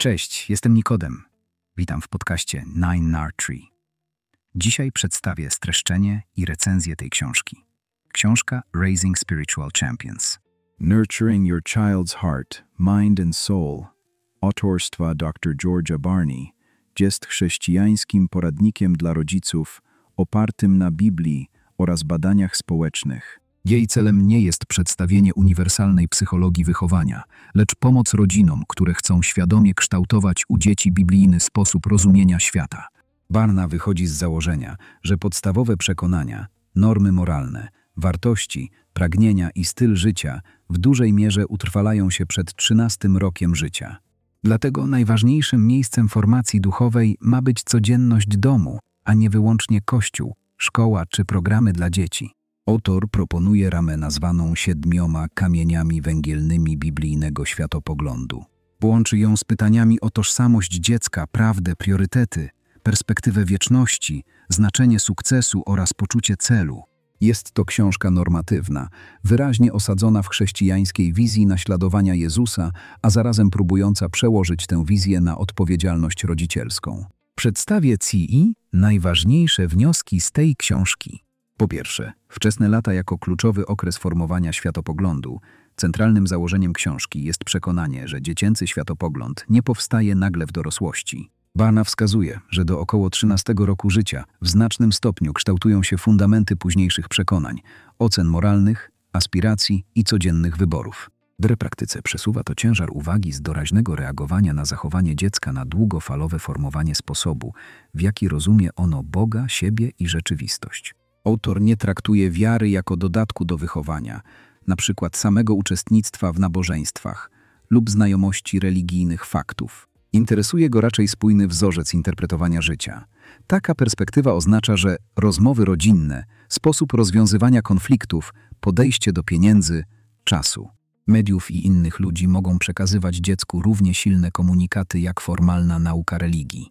Cześć, jestem Nikodem. Witam w podcaście Nine Nar Tree. Dzisiaj przedstawię streszczenie i recenzję tej książki. Książka Raising Spiritual Champions. Nurturing Your Child's Heart, Mind and Soul autorstwa dr George'a Barney jest chrześcijańskim poradnikiem dla rodziców opartym na Biblii oraz badaniach społecznych. Jej celem nie jest przedstawienie uniwersalnej psychologii wychowania, lecz pomoc rodzinom, które chcą świadomie kształtować u dzieci biblijny sposób rozumienia świata. Barna wychodzi z założenia, że podstawowe przekonania, normy moralne, wartości, pragnienia i styl życia w dużej mierze utrwalają się przed 13 rokiem życia. Dlatego najważniejszym miejscem formacji duchowej ma być codzienność domu, a nie wyłącznie kościół, szkoła czy programy dla dzieci. Autor proponuje ramę nazwaną 7 kamieniami węgielnymi biblijnego światopoglądu. Łączy ją z pytaniami o tożsamość dziecka, prawdę, priorytety, perspektywę wieczności, znaczenie sukcesu oraz poczucie celu. Jest to książka normatywna, wyraźnie osadzona w chrześcijańskiej wizji naśladowania Jezusa, a zarazem próbująca przełożyć tę wizję na odpowiedzialność rodzicielską. Przedstawię Ci najważniejsze wnioski z tej książki. Po pierwsze, wczesne lata jako kluczowy okres formowania światopoglądu. Centralnym założeniem książki jest przekonanie, że dziecięcy światopogląd nie powstaje nagle w dorosłości. Barna wskazuje, że do około 13 roku życia w znacznym stopniu kształtują się fundamenty późniejszych przekonań, ocen moralnych, aspiracji i codziennych wyborów. W praktyce przesuwa to ciężar uwagi z doraźnego reagowania na zachowanie dziecka na długofalowe formowanie sposobu, w jaki rozumie ono Boga, siebie i rzeczywistość. Autor nie traktuje wiary jako dodatku do wychowania, na przykład samego uczestnictwa w nabożeństwach lub znajomości religijnych faktów. Interesuje go raczej spójny wzorzec interpretowania życia. Taka perspektywa oznacza, że rozmowy rodzinne, sposób rozwiązywania konfliktów, podejście do pieniędzy, czasu, mediów i innych ludzi mogą przekazywać dziecku równie silne komunikaty jak formalna nauka religii.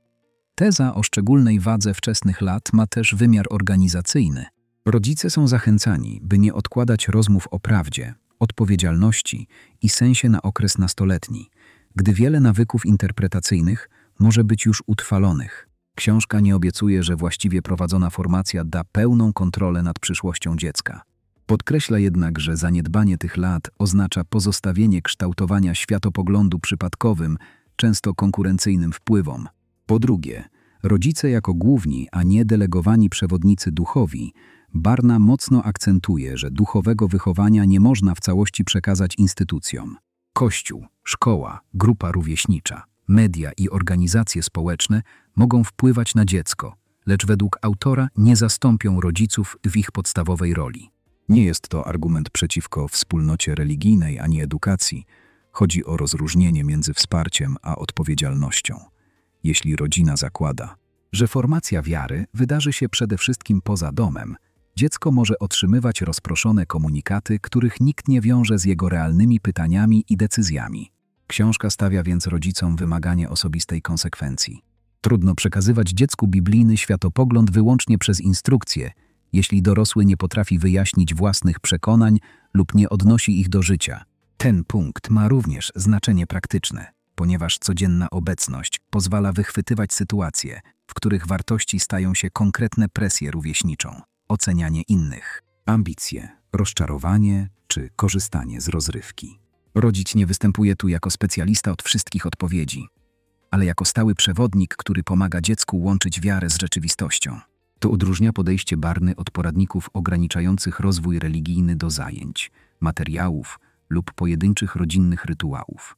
Teza o szczególnej wadze wczesnych lat ma też wymiar organizacyjny. Rodzice są zachęcani, by nie odkładać rozmów o prawdzie, odpowiedzialności i sensie na okres nastoletni, gdy wiele nawyków interpretacyjnych może być już utrwalonych. Książka nie obiecuje, że właściwie prowadzona formacja da pełną kontrolę nad przyszłością dziecka. Podkreśla jednak, że zaniedbanie tych lat oznacza pozostawienie kształtowania światopoglądu przypadkowym, często konkurencyjnym wpływom. Po drugie, rodzice jako główni, a nie delegowani przewodnicy duchowi, Barna mocno akcentuje, że duchowego wychowania nie można w całości przekazać instytucjom. Kościół, szkoła, grupa rówieśnicza, media i organizacje społeczne mogą wpływać na dziecko, lecz według autora nie zastąpią rodziców w ich podstawowej roli. Nie jest to argument przeciwko wspólnocie religijnej ani edukacji. Chodzi o rozróżnienie między wsparciem a odpowiedzialnością. Jeśli rodzina zakłada, że formacja wiary wydarzy się przede wszystkim poza domem, dziecko może otrzymywać rozproszone komunikaty, których nikt nie wiąże z jego realnymi pytaniami i decyzjami. Książka stawia więc rodzicom wymaganie osobistej konsekwencji. Trudno przekazywać dziecku biblijny światopogląd wyłącznie przez instrukcje, jeśli dorosły nie potrafi wyjaśnić własnych przekonań lub nie odnosi ich do życia. Ten punkt ma również znaczenie praktyczne, ponieważ codzienna obecność pozwala wychwytywać sytuacje, w których wartości stają się konkretne presję rówieśniczą, ocenianie innych, ambicje, rozczarowanie czy korzystanie z rozrywki. Rodzic nie występuje tu jako specjalista od wszystkich odpowiedzi, ale jako stały przewodnik, który pomaga dziecku łączyć wiarę z rzeczywistością. To odróżnia podejście Barny od poradników ograniczających rozwój religijny do zajęć, materiałów lub pojedynczych rodzinnych rytuałów.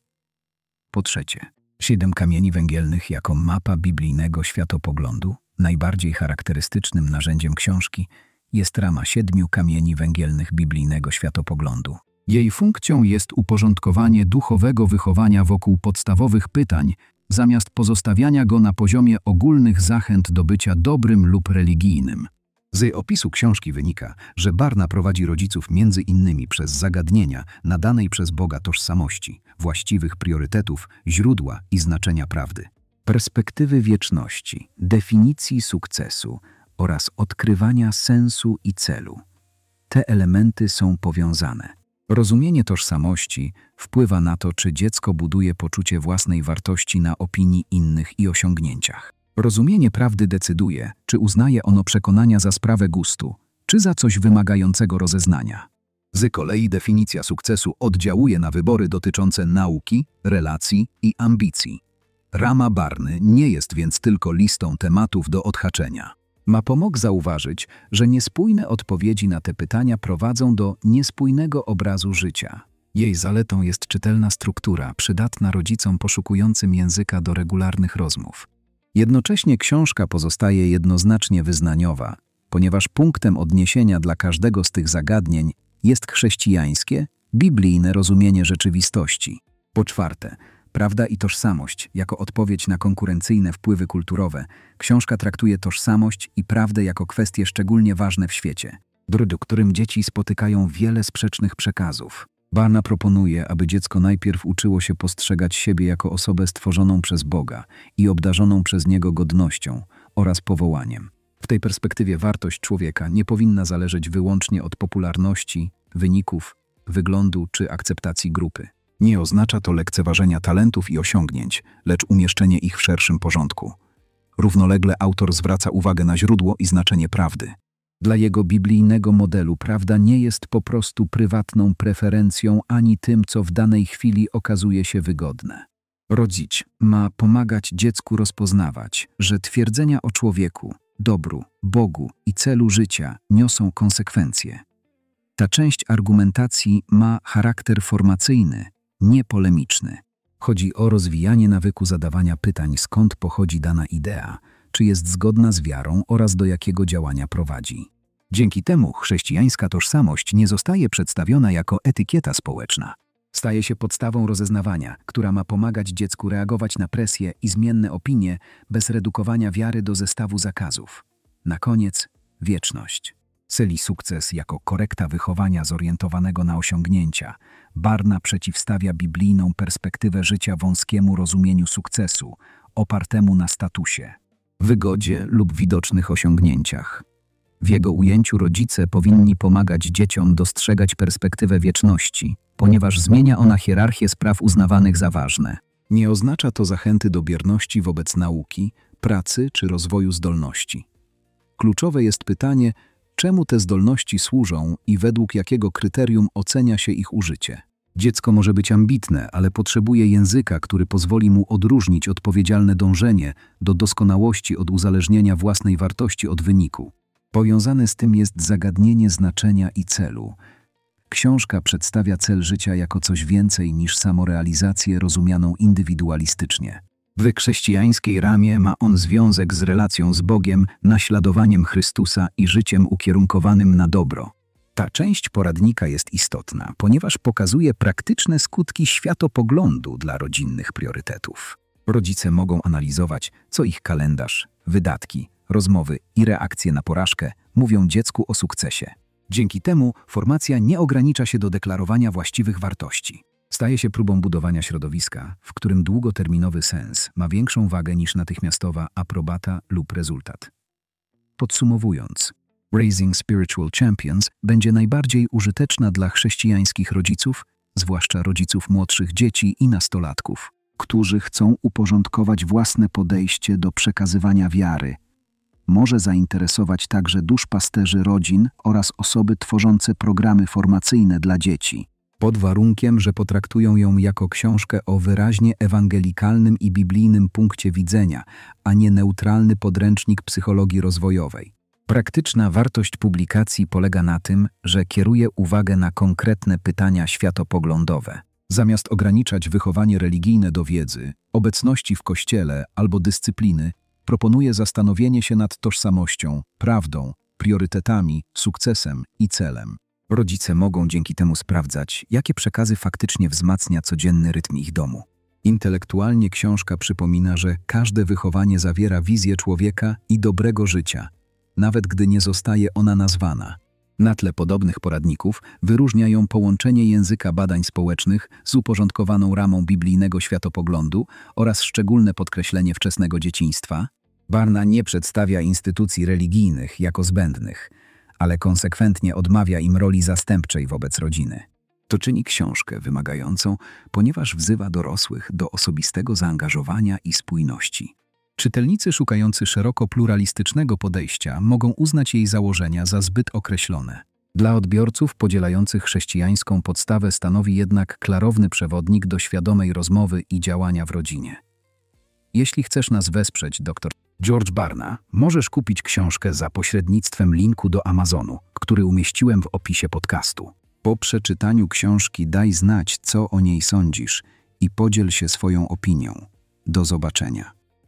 Po trzecie, 7 kamieni węgielnych jako mapa biblijnego światopoglądu. Najbardziej charakterystycznym narzędziem książki jest rama 7 kamieni węgielnych biblijnego światopoglądu. Jej funkcją jest uporządkowanie duchowego wychowania wokół podstawowych pytań, zamiast pozostawiania go na poziomie ogólnych zachęt do bycia dobrym lub religijnym. Z opisu książki wynika, że Barna prowadzi rodziców między innymi przez zagadnienia nadanej przez Boga tożsamości, właściwych priorytetów, źródła i znaczenia prawdy, perspektywy wieczności, definicji sukcesu oraz odkrywania sensu i celu. Te elementy są powiązane. Rozumienie tożsamości wpływa na to, czy dziecko buduje poczucie własnej wartości na opinii innych i osiągnięciach. Rozumienie prawdy decyduje, czy uznaje ono przekonania za sprawę gustu, czy za coś wymagającego rozeznania. Z kolei definicja sukcesu oddziałuje na wybory dotyczące nauki, relacji i ambicji. Rama Barny nie jest więc tylko listą tematów do odhaczenia. Ma pomóc zauważyć, że niespójne odpowiedzi na te pytania prowadzą do niespójnego obrazu życia. Jej zaletą jest czytelna struktura, przydatna rodzicom poszukującym języka do regularnych rozmów. Jednocześnie książka pozostaje jednoznacznie wyznaniowa, ponieważ punktem odniesienia dla każdego z tych zagadnień jest chrześcijańskie, biblijne rozumienie rzeczywistości. Po czwarte, prawda i tożsamość jako odpowiedź na konkurencyjne wpływy kulturowe. Książka traktuje tożsamość i prawdę jako kwestie szczególnie ważne w świecie, w którym dzieci spotykają wiele sprzecznych przekazów. Barna proponuje, aby dziecko najpierw uczyło się postrzegać siebie jako osobę stworzoną przez Boga i obdarzoną przez Niego godnością oraz powołaniem. W tej perspektywie wartość człowieka nie powinna zależeć wyłącznie od popularności, wyników, wyglądu czy akceptacji grupy. Nie oznacza to lekceważenia talentów i osiągnięć, lecz umieszczenie ich w szerszym porządku. Równolegle autor zwraca uwagę na źródło i znaczenie prawdy. Dla jego biblijnego modelu prawda nie jest po prostu prywatną preferencją ani tym, co w danej chwili okazuje się wygodne. Rodzic ma pomagać dziecku rozpoznawać, że twierdzenia o człowieku, dobru, Bogu i celu życia niosą konsekwencje. Ta część argumentacji ma charakter formacyjny, nie polemiczny. Chodzi o rozwijanie nawyku zadawania pytań, skąd pochodzi dana idea, czy jest zgodna z wiarą oraz do jakiego działania prowadzi. Dzięki temu chrześcijańska tożsamość nie zostaje przedstawiona jako etykieta społeczna. Staje się podstawą rozeznawania, która ma pomagać dziecku reagować na presję i zmienne opinie bez redukowania wiary do zestawu zakazów. Na koniec wieczność. Celi sukces jako korekta wychowania zorientowanego na osiągnięcia. Barna przeciwstawia biblijną perspektywę życia wąskiemu rozumieniu sukcesu, opartemu na statusie, wygodzie lub widocznych osiągnięciach. W jego ujęciu rodzice powinni pomagać dzieciom dostrzegać perspektywę wieczności, ponieważ zmienia ona hierarchię spraw uznawanych za ważne. Nie oznacza to zachęty do bierności wobec nauki, pracy czy rozwoju zdolności. Kluczowe jest pytanie, czemu te zdolności służą i według jakiego kryterium ocenia się ich użycie. Dziecko może być ambitne, ale potrzebuje języka, który pozwoli mu odróżnić odpowiedzialne dążenie do doskonałości od uzależnienia własnej wartości od wyniku. Powiązane z tym jest zagadnienie znaczenia i celu. Książka przedstawia cel życia jako coś więcej niż samorealizację rozumianą indywidualistycznie. W chrześcijańskiej ramie ma on związek z relacją z Bogiem, naśladowaniem Chrystusa i życiem ukierunkowanym na dobro. Ta część poradnika jest istotna, ponieważ pokazuje praktyczne skutki światopoglądu dla rodzinnych priorytetów. Rodzice mogą analizować, co ich kalendarz, wydatki, rozmowy i reakcje na porażkę mówią dziecku o sukcesie. Dzięki temu formacja nie ogranicza się do deklarowania właściwych wartości. Staje się próbą budowania środowiska, w którym długoterminowy sens ma większą wagę niż natychmiastowa aprobata lub rezultat. Podsumowując, Raising Spiritual Champions będzie najbardziej użyteczna dla chrześcijańskich rodziców, zwłaszcza rodziców młodszych dzieci i nastolatków, którzy chcą uporządkować własne podejście do przekazywania wiary. Może zainteresować także duszpasterzy rodzin oraz osoby tworzące programy formacyjne dla dzieci, pod warunkiem, że potraktują ją jako książkę o wyraźnie ewangelikalnym i biblijnym punkcie widzenia, a nie neutralny podręcznik psychologii rozwojowej. Praktyczna wartość publikacji polega na tym, że kieruje uwagę na konkretne pytania światopoglądowe. Zamiast ograniczać wychowanie religijne do wiedzy, obecności w kościele albo dyscypliny, proponuje zastanowienie się nad tożsamością, prawdą, priorytetami, sukcesem i celem. Rodzice mogą dzięki temu sprawdzać, jakie przekazy faktycznie wzmacnia codzienny rytm ich domu. Intelektualnie książka przypomina, że każde wychowanie zawiera wizję człowieka i dobrego życia, nawet gdy nie zostaje ona nazwana. Na tle podobnych poradników wyróżnia ją połączenie języka badań społecznych z uporządkowaną ramą biblijnego światopoglądu oraz szczególne podkreślenie wczesnego dzieciństwa. Barna nie przedstawia instytucji religijnych jako zbędnych, ale konsekwentnie odmawia im roli zastępczej wobec rodziny. To czyni książkę wymagającą, ponieważ wzywa dorosłych do osobistego zaangażowania i spójności. Czytelnicy szukający szeroko pluralistycznego podejścia mogą uznać jej założenia za zbyt określone. Dla odbiorców podzielających chrześcijańską podstawę stanowi jednak klarowny przewodnik do świadomej rozmowy i działania w rodzinie. Jeśli chcesz nas wesprzeć, dr George Barna, możesz kupić książkę za pośrednictwem linku do Amazonu, który umieściłem w opisie podcastu. Po przeczytaniu książki daj znać, co o niej sądzisz i podziel się swoją opinią. Do zobaczenia.